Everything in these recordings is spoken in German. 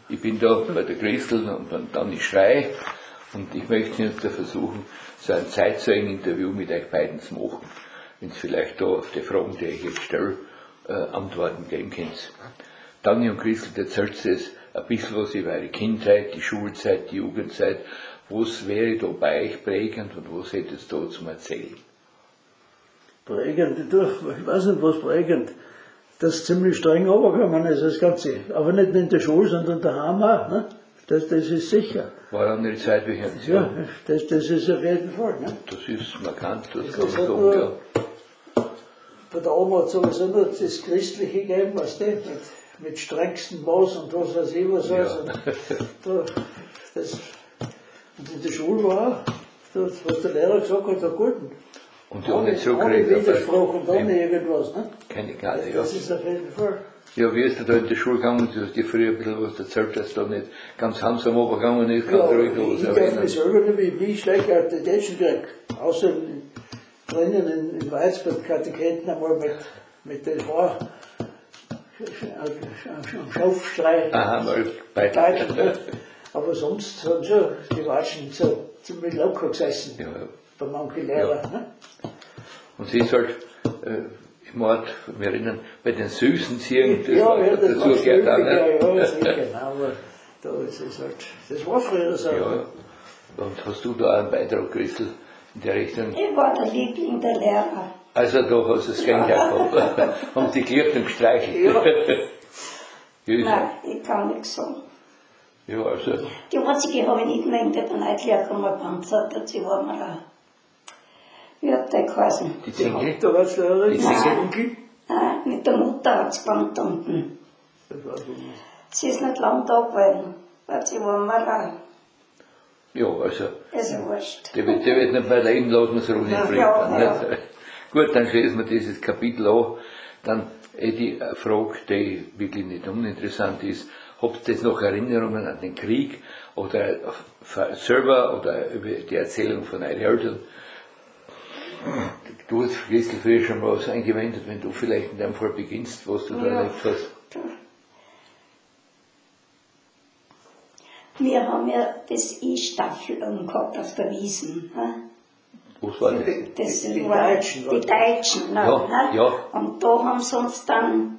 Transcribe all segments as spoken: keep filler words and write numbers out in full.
Ich bin da bei der Christel und dann, dann ich Schrei und ich möchte jetzt versuchen, so ein Zeitzeugen-Interview mit euch beiden zu machen, wenn Sie vielleicht da auf die Fragen, die ich jetzt stelle, äh, Antworten geben könnt. Dani und Christel, erzählt es ein bisschen was über eure Kindheit, die Schulzeit, die Jugendzeit. Was wäre da bei euch prägend und was hättest du da zum Erzählen? Prägend, ich weiß nicht, was prägend. Das ist ziemlich streng runtergegangen ist, das Ganze. Aber nicht in der Schule, sondern daheim auch. Ne? Das, das ist sicher. War ja eine Zeit wie jetzt. Ja, das, das ist auf jeden Fall. Ne? Das ist markant, das, das kann man sagen, ja. Bei der Oma hat es sowieso nur das Christliche gegeben, was das mit, mit strengstem Maß und was weiß ich was alles. Ja. Und, da, das, und in der Schule war auch, das, was der Lehrer gesagt hat, der Guten. Und die haben nicht Ohne zurückgeregt. Widerspruch und ohne irgendwas. Ne? Keine Gnade, ja. Das ist auf jeden Fall. Ja, wie ist du da in die Schule gegangen? Du hast dir früher ein bisschen was erzählt, dass da nicht ganz handsam runtergegangen ist, ganz Ja, ruhig da ich was darf mich selber nicht, wie, wie schlecht auf den Deutschen gekriegt. Außer drinnen in, in Weiz beim Katecheten einmal mit, mit den Haar am Schaufstreich. Aha, mal bei Deutschen, ne? Aber sonst haben schon die Watschen so ziemlich locker gesessen. Ja, ja. Bei manchen Lehrern. Ja. Ne? Und sie ist halt, äh, im Ort, wir erinnern, bei den süßen Ziegen, das Ja, war, ja, das dazu war gehört auch, ja, ne? ja, sicher, genau, aber da ist es halt, das war früher so. Ja. Und hast du da auch einen Beitrag, Christel, in der Richtung? Ich war der Liebling der Lehrer. Also da hast du das Gegenteil gehabt. Haben die geliebt und gestreichelt. Ja. Ja, Nein, ich kann nichts sagen. ja, also, Die einzige habe ich nicht mehr in der Neidlehre gekommen, sie war mir da. Wie hat der geheißen? die Zinke, Da war es Lehrerin, Die die Single? Single. Nein, mit der Mutter hat sie gebannt unten. Das war so nicht. Sie ist nicht lang da gewesen, weil sie war mir da. ja, also, Das ist wurscht. der wird, der wird nicht mehr leben lassen, wir es ruhig Ja, in ja, Frieden. Gut, dann schließen wir dieses Kapitel an. Dann eh die Frage, die wirklich nicht uninteressant ist, habt ihr jetzt noch Erinnerungen an den Krieg oder selber oder über die Erzählung von euren Eltern? Du hast Christel früher schon mal was eingewendet, wenn du vielleicht in deinem Fall beginnst, was du da Ja. erlebt hast. Wir haben ja das I-Staffel gehabt auf der Wiesen. Ne? Was war das? Das Die- die waren Deutschen, die oder? Deutschen. Ne? Ja, ne? ja. Und da haben sie uns dann,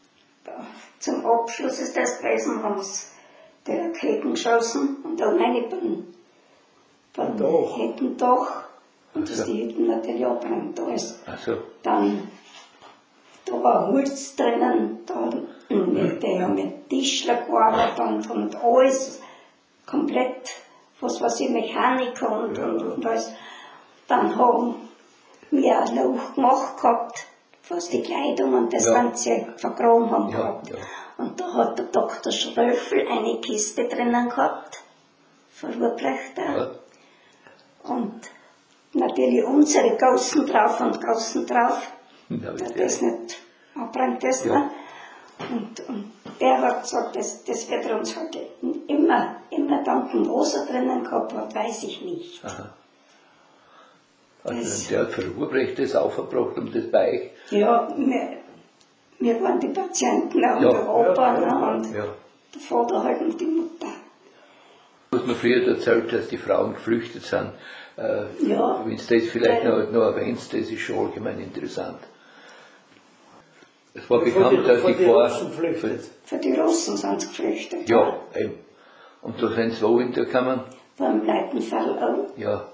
zum Abschluss ist das gewesen, haben sie die Raketen geschossen und da rein beim, beim Dach. Hettendach. Und das Ach so. die Hütten natürlich abbrennt alles. Also, Dann, da war Holz drinnen, da, mit, die haben mit Tischler gearbeitet und, und alles, komplett, was weiß ich, Mechaniker und, und, und alles. Dann haben wir ein Loch gemacht gehabt, was die Kleidung und das Ja. Ganze vergraben haben Ja, gehabt. ja. Und da hat der Doktor Schröffel eine Kiste drinnen gehabt, von Ruprecht. ja, Und natürlich unsere Gaußen drauf und Gaußen drauf, da dass ist das der. nicht abbrennt ist. Ja. Ne? Und, und der hat gesagt, das, das wird er uns heute immer, immer danken. Was er drinnen gehabt hat, weiß ich nicht. Aha. Also, Das- der hat für Ruprecht das aufgebracht und das bei euch. Ja, wir, wir waren die Patienten und Ja, der Opa ja, ja, ne, und Ja. der Vater halt und die Mutter. Du hast mir früher erzählt, dass die Frauen geflüchtet sind. Äh, Ja. Wenn du das vielleicht Ja. noch, noch erwähnst, das ist schon allgemein interessant. Es war Von bekannt, die- dass von die die Gefahr. Russen flüchtet. Für die Russen sind sie geflüchtet. Ja, eben. Und da sind sie wo hintergekommen? Beim Leitenfall auch. Ja.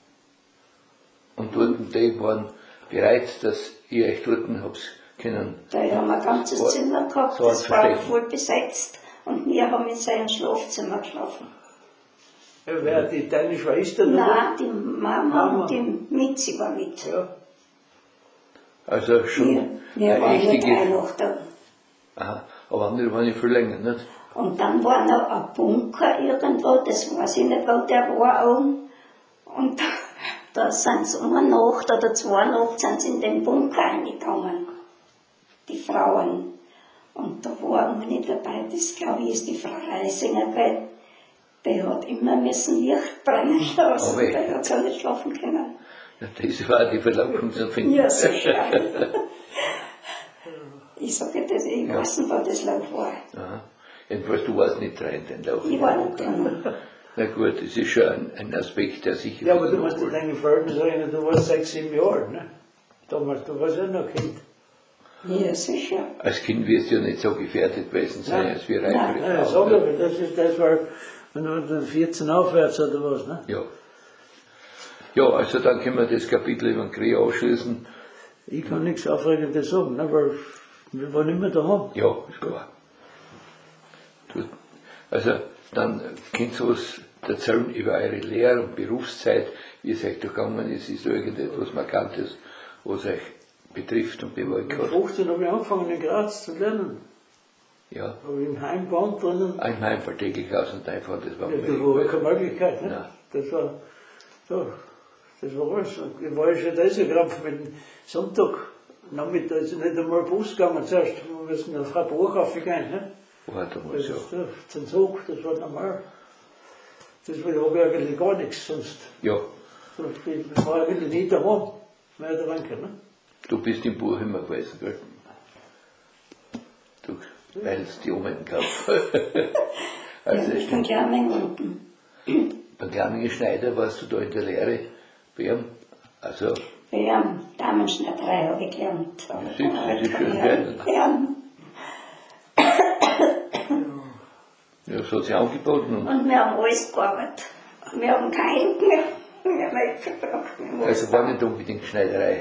Und dort, die waren bereit, dass ihr euch dort habt können. Da haben wir ein ganzes So- Zimmer gehabt, so ein das war Verstecken. voll besetzt. Und wir haben in seinem Schlafzimmer geschlafen. Ja, wer, die, deine Schwester? oder Nein, die Mama, Mama. und die Mitzi war mit. was? Ja. Also schon Wir, wir eine waren nur drei richtige. noch da. Aha, aber andere waren nicht viel länger, nicht? Und dann war noch ein Bunker irgendwo, das weiß ich nicht, wo der war auch. Und da, da sind sie um eine Nacht oder zwei Nacht sind sie in den Bunker reingegangen, die Frauen. Und da war eine dabei, das glaube ich ist die Frau Reisinger, gell? Die hat immer müssen Licht brennen lassen, Aber- die hat so nicht schlafen können. Ja, das war die Verlockung zu finden. Ja, sicher. Ich sage das, ich weiß nicht, wo das Loch war. Aha. Jedenfalls, du warst nicht drin, den Lauf. Ich war nicht drin. Na gut, das ist schon ein, ein Aspekt, der sicher. Ja, aber du musst dir deine Verhältnisse sagen, du warst sechs, sieben Jahre alt, ne? Damals, du warst ja noch Kind. Ja, sicher. Als Kind wirst du ja nicht so gefährdet gewesen sein, Nein. als wir Nein. reifere Ja, Frauen, sag ne? aber, das, ist, das war, wenn du dann vierzehn aufwärts oder was, ne? Ja. Ja, also dann können wir das Kapitel über den Krieg abschließen. Ich kann nichts Aufregendes sagen, ne? Weil wir waren immer daheim. Ja, ist klar. Du, also, dann könnt ihr was erzählen über eure Lehr- und Berufszeit, wie es euch gegangen ist. Ist da irgendetwas Markantes, was euch betrifft und bewegt Mit hat? fünfzehn habe ich angefangen in Graz zu lernen. Ja. Habe ich im Heim gewohnt drinnen. Ein Heimfall täglich aus und einfach, das war Ja, mir da war keine Möglichkeit, ne? Nein. Das war, so, das war alles. Und ich war ja schon da so Krampf mit dem Sonntag, Nachmittag, also nicht einmal Bus gegangen zuerst, wir müssen nach Freiburg aufgehen, ne? war damals, Das ja. ist, ja, zum Zug, das war normal. Das war, habe ich eigentlich gar nichts sonst. Ja, Ich war eigentlich nie daheim, mehr oder weniger, ne? du bist im Buch immer gewesen, gell? Du weilst die Omen gehabt. Also, Ich bin gerne unten. beim Glamminger Schneider warst du da in der Lehre bei ihm. Also, Wir haben Damenschneiderei habe ich gelernt. das ist, das ist schön, gell? Ja. Ja, das hat sich angeboten. Und Und wir haben alles gearbeitet. Wir haben keine Hände mehr. Wir haben Hilfe gebraucht. Wir haben alles also war nicht unbedingt Schneiderei.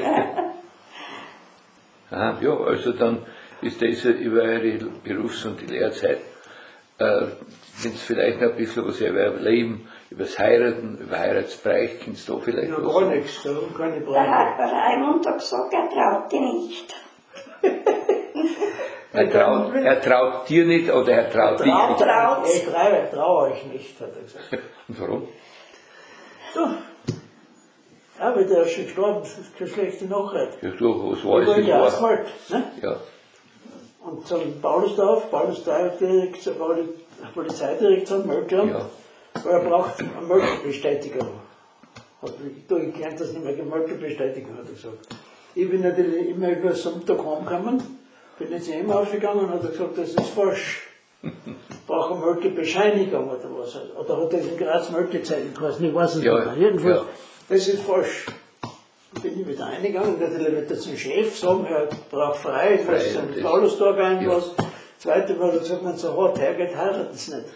Aha, ja, also dann ist das über eure Berufs- und die Lehrzeit. Äh, wenn es vielleicht noch ein bisschen was über euer Leben, über das Heiraten, über Heiratsbereich, kannst du da vielleicht Ja, was gar sagen? nichts, da haben keine Der hat Brauche. bei Raimund gesagt, er traut dich nicht. Er traut, er traut dir nicht oder er traut dich Traut, nicht. Traut. ich traue trau euch nicht, hat er gesagt. Und warum? So. Aber der ist schon gestorben, das ist keine schlechte Nachricht. Ja, du, was Ich war war es in der das war? Asphalt, ne? Ja, Und zum Paulusdorf, Paulusdorf direkt zur Poli- Polizeidirektion gemeldet haben, Ja. weil er braucht eine Meldebestätigung. Hat ich da gelernt, dass nicht mehr Meldebestätigung, hat er gesagt. Ich bin natürlich immer über Sonntag heimgekommen, bin jetzt immer aufgegangen und hat er gesagt, das ist falsch. Ich brauche eine Meldebescheinigung oder was. Oder hat er in Graz Meldezeichen geheißen, ich weiß es Ja, nicht mehr. Jedenfalls, ja. das ist falsch. Bin ich wieder eingegangen, natürlich wird er zum Chef sagen, er braucht frei, Frei, was zum das- Paulusdorf ein, ja. was. Zweite Mal hat er gesagt, wenn so hart hergeht, heiraten es nicht.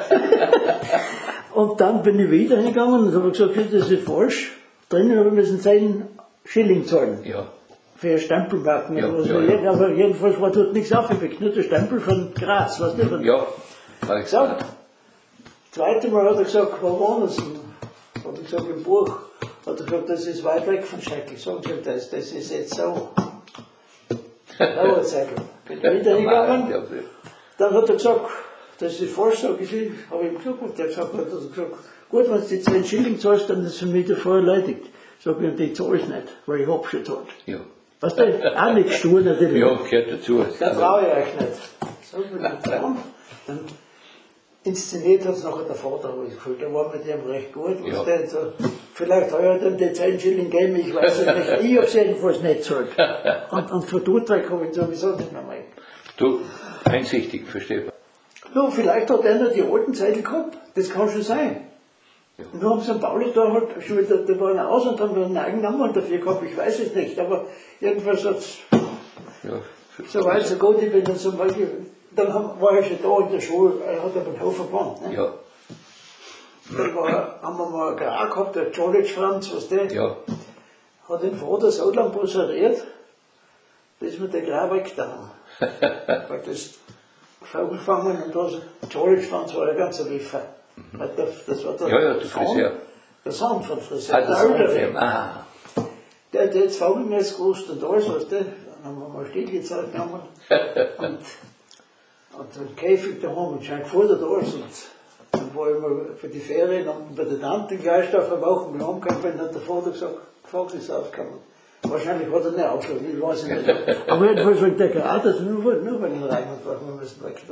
Und dann bin ich wieder hingegangen und habe gesagt, das ist falsch. Drinnen habe ich müssen zehn Schilling zahlen. ja, Für Stempelmarken Ja, oder was. ja, Ja, ja. Aber jedenfalls war dort nichts aufgepickt, nur der Stempel von Graz, weißt du? Von ja, hab ich so. gesagt. Zweite Mal hat er gesagt, wo waren es? Hat er gesagt, im Buch. Hat er gesagt, das ist weit weg von Schrecklich. Sagen Sie das, das ist jetzt so. Dauerzeichen. Bin wieder hingegangen. Ja, Dann hat er gesagt, das ist falsch, sag ich, habe ich ihm gesagt, und der gesagt, hat er gesagt, gut, wenn du die zehn Schilling zahlst, dann ist es für mich davor erledigt. Sag ich, und die zahle ich nicht, weil ich hab schon gezahlt. ja. Weißt du, auch nicht stur natürlich. Ja, gehört dazu. Da traue ich euch nicht. So, bin ich dran. Dann inszeniert hat es nachher der Vater, habe ich gefühlt. Der war mit dem recht gut. Ja. Was der so, vielleicht hat er ihm die zehn Schilling gegeben, ich weiß es nicht. Ich habe es jedenfalls nicht gezahlt. Und, und von dort weg habe ich sowieso nicht mehr rein. Du, einsichtig, verstehe. Ja, vielleicht hat einer die alten Zettel gehabt. Das kann schon sein. Ja. Und wir haben Sankt Pauli da halt schon wieder, da waren aus und haben einen eigenen Namen dafür gehabt, ich weiß es nicht, aber jedenfalls hat es Ja, so weit, so gut, ich bin dann zum Beispiel, dann haben, war ich schon da in der Schule, er hat aber den Hof verbannt. Ne? ja, Dann war, haben wir mal einen Grau gehabt, der Jolic Franz, was der, ja, hat den Vater so lange poseriert, bis wir den Grau weggetan haben. Weil das Vogelfangen und das, Jolic Franz war ja ganz ein Wiffer. Weil der- Das war der ja, ja, der Sohn- Friseur. Der Sohn von Friseur, Hat der das Ältere. auch ah, Der hat jetzt Vogelnest gewusst und alles, weißt du. Dann haben wir mal Stieglitzer genommen und, und einen Käfig daheim und schon gefordert alles. Und dann war ich mal für die Ferien unten bei der Tante gleich auf eine Woche mit heimgekommen bin, hat der Vater gesagt, Vogel ist aufgekommen. Wahrscheinlich hat er nicht aufgehört, ich weiß es nicht. Aber jedenfalls wegen der Gerade, nur, nur wegen dem Reinhard war, wir müssen weg.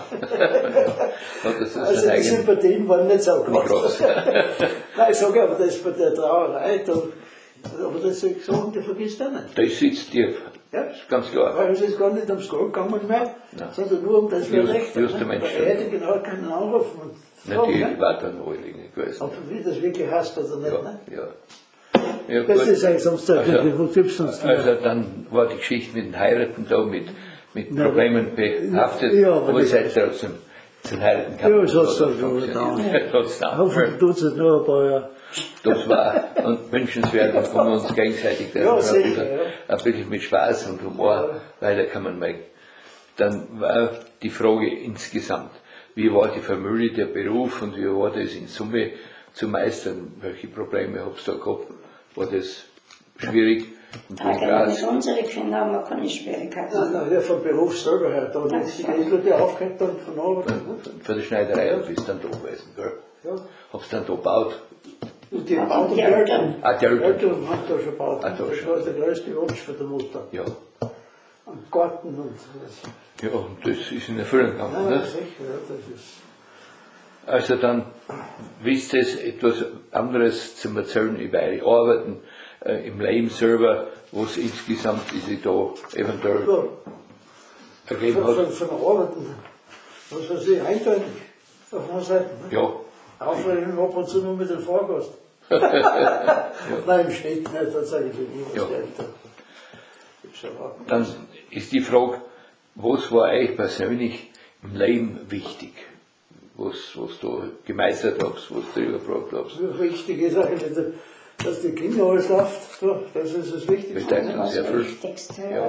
hat das Also sein die eigen Sympathien waren nicht so groß. groß. Nein, ich sage aber, das ist bei der Trauerei, da, aber das ist gesagt, der vergisst auch nicht. Da sitzt dir Ja. Das ist ganz klar. Weil es ist gar nicht ums Geld gegangen mehr, Nein. sondern nur um das Just- Recht. just der Mensch. Er hätte genau keinen anrufen und fragen, Natürlich ne? war da noch Eulinger gewesen. ob wie das wirklich heißt oder nicht. Ja, Ne? ja. Ja, Das gut. ist eigentlich sonst der Also- wo gibt's sonst nicht. Also dann war die Geschichte mit den Heiraten da mit, mit Na, Problemen behaftet, ja, aber aber das- es hat trotzdem zu den Heiraten Ja, es hat's hat dann schon funktioniert. Hat's dann. Hoffentlich tut es nur ein paar Jahre. Das war und wünschenswert und von uns gegenseitig, dass Ja, wir ein, sicher, bisschen, ja. ein bisschen mit Spaß und Humor weiterkommen mögen. Dann war die Frage insgesamt, wie war die Familie, der Beruf und wie war das in Summe zu meistern? Welche Probleme habt ihr da gehabt? War das schwierig? Und wie Eigentlich war's? mit unseren Kindern haben wir keine Schwierigkeiten. Nein, nein, ja, vom Beruf selber her. Da ist die Leute aufgehört dann von Arbeit. Ne? Für die Schneiderei und bist dann da gewesen, gell? Ja. Hab's dann da gebaut. Und die Ja, bauen die die Eltern. Eltern. Ah, die Eltern. Eltern haben da schon gebaut. Ah, da Das schon. war der größte Wunsch für die Mutter. Ja. Und Garten und so. Ja, und das ist in Erfüllung gegangen, Ja, ne? sicher, ja, das ist. Also dann wisst ihr etwas anderes zum Erzählen über eure Arbeiten äh, im Leben selber, was insgesamt diese da eventuell Ja, ergeben von, von, hat. von Arbeiten, was weiß ich, eindeutig auf einer Seite. Ne? Ja, Aufregen ab und zu nur mit dem Fahrgast. Nein, im Schnitt nicht, das sage ich nie, was Ja. der Eltern. Gibt's aber. dann ist die Frage, was war euch persönlich im Leben wichtig? Was, was du gemeistert habt, was du übergebracht habt. Wichtig ist eigentlich, dass die Kinder alles läuft. So, das ist das Wichtigste. Bedeutet uns sehr Das viel. Wichtigste. Ja.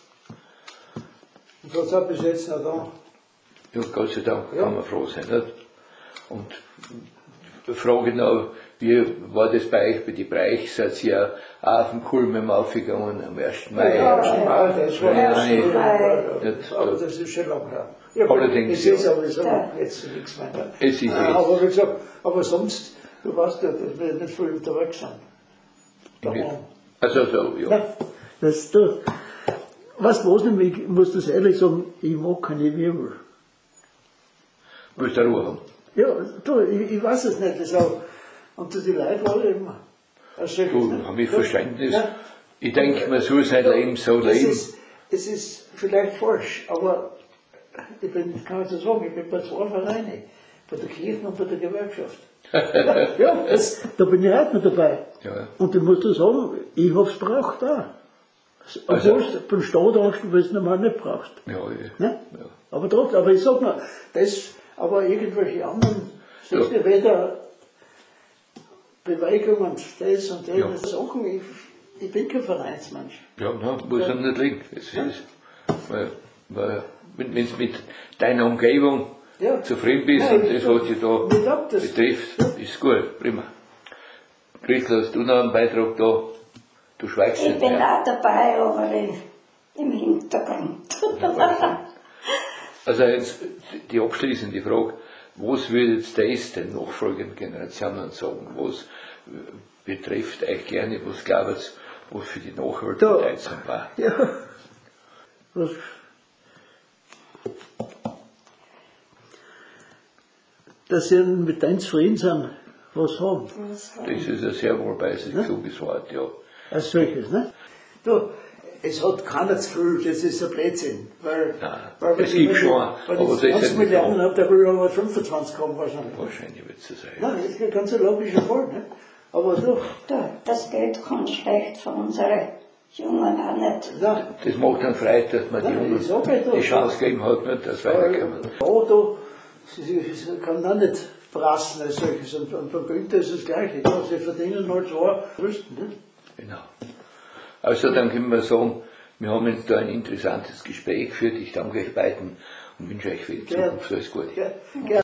Und das hat bis jetzt noch da. Ja, Gott sei Dank Ja. kann man froh sein. Nicht? Und die Frage noch, wie war das bei euch, bei die Breich? Seid ihr auch auf den Kulm aufgegangen am ersten Mai? Ja, ja, das war Ja, das. nein. Ja, Das- aber das ist schon lange her. Ja, Allerdings, es ist ja. aber so, Ja. jetzt nichts mehr. Ne? Es ist jetzt. Aber wie gesagt, aber sonst, du weißt ja, dass wir nicht viel unterwegs sind. Daheim. Also so, ja. Ja, das, du, weißt du was, nämlich, ich muss das ehrlich sagen, ich mag keine Wirbel. Willst du Ruhe haben? Ja, du, ich, ich weiß es nicht, das auch, und die Leute alle immer. Das ist Du, nicht. habe ich Verständnis. Ja. Ich denke, man soll sein Leben so Das leben. ist, es ist vielleicht falsch, aber ich bin, kann ich so sagen, ich bin bei zwei Vereinen, bei der Kirche und bei der Gewerkschaft. Ja, das, da bin ich heute noch dabei. Ja. Und ich muss dir sagen, ich hab's braucht da. Also- Obwohl du beim Staat angewiesen normal nicht brauchst. Ja, ja. Ne? Ja. Aber trotzdem, aber ich sag mal, das, aber irgendwelche anderen, siehst du, weder Bewegung und das und das, Ja. das Sachen, ich, ich bin kein Vereinsmensch. Ja, na, muss ja nicht liegen. Das ist, weil, weil, wenn du mit deiner Umgebung Ja. zufrieden bist Nein, und ich das, was dich glaub, da ich glaub, das- betrifft, ist gut, prima. Christel, hast du noch einen Beitrag da? Du schweigst Ich nicht bin mehr. auch dabei, aber ich, im Hintergrund. Also jetzt die abschließende Frage, was würde jetzt das den nachfolgenden Generationen sagen? Was äh, betrifft euch gerne, was glaubt ihr, was für die Nachwelt Da- bedeutsam war? Ja. Was? Dass sie mit deinem zufrieden sind, was haben. Das ist ein sehr wohlweises, kluges Wort, ja. Als solches, ne? Du, es hat keiner zu viel, das ist ein Blödsinn. Weil, Nein, weil es wenn ich- gibt schon, wenn aber ich das ist zwanzig nicht Milliarden so. habe, der will aber fünfundzwanzig haben wahrscheinlich. Wahrscheinlich wird es so sein. Nein, das ist ein ganz logischer Fall, ne? Aber du, Du, das Geld kommt schlecht für unsere Jungen auch nicht. na, Das macht dann Freude, dass man die Nein, Jungen ich sag nicht, die du- Chance gegeben hat, nicht, dass weil, weiterkommen. Auto, sie, sie, sie kann auch nicht brassen als solches. Und, und bei Günther ist das Gleiche. Ja, sie verdienen halt zwei Wüsten, ne? Genau. Also dann können wir sagen, wir haben jetzt da ein interessantes Gespräch geführt. Ich danke euch beiden und wünsche euch für die Gern. Zukunft alles Gute. Ja, gern.